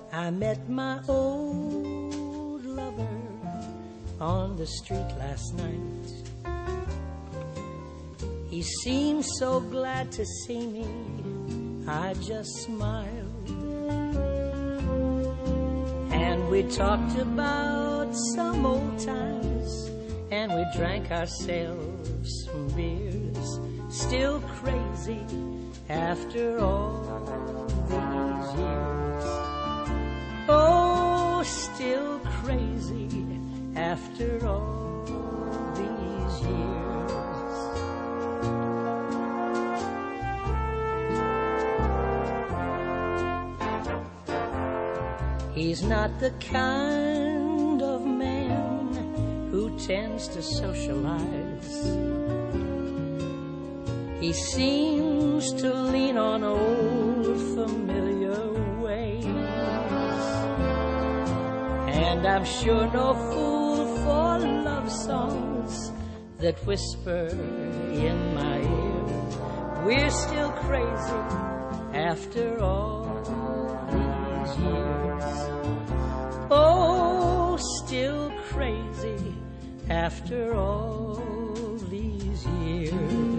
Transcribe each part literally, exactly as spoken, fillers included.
I met my old lover on the street last night. He seemed so glad to see me, I just smiled. And we talked about some old times, and we drank ourselves some beers. Still crazy after all these years. Oh, still crazy after all these years. He's not the kind of man who tends to socialize. He seems to lean on old familiar ways. And I'm sure no fool for love songs that whisper in my ear. We're still crazy after all these years. Oh, still crazy after all these years.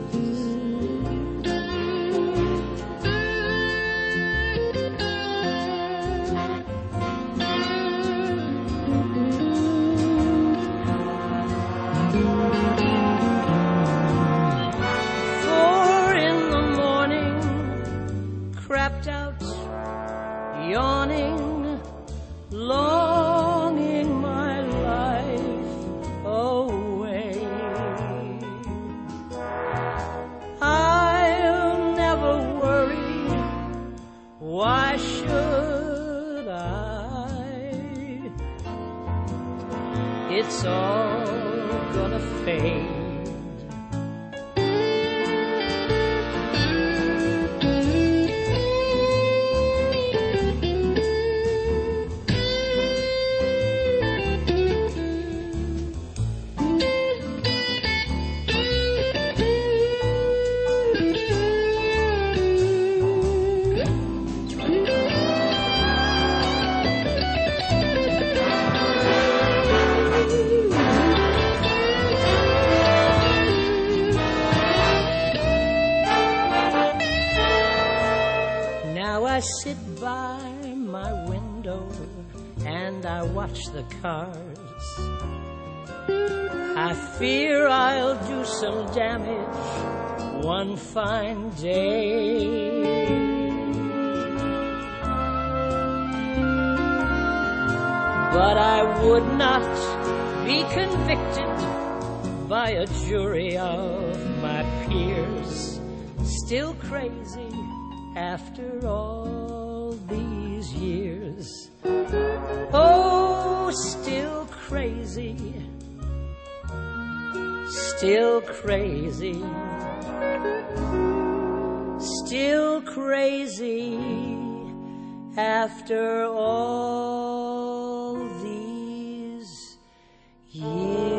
Four in the morning, crapped out, yawning, longing my life away. I'll never worry, why should I? It's all gonna fade. I sit by my window and I watch the cars. I fear I'll do some damage one fine day. But I would not be convicted by a jury of my peers. Still crazy after all these years. Oh, still crazy, still crazy, still crazy after all these years.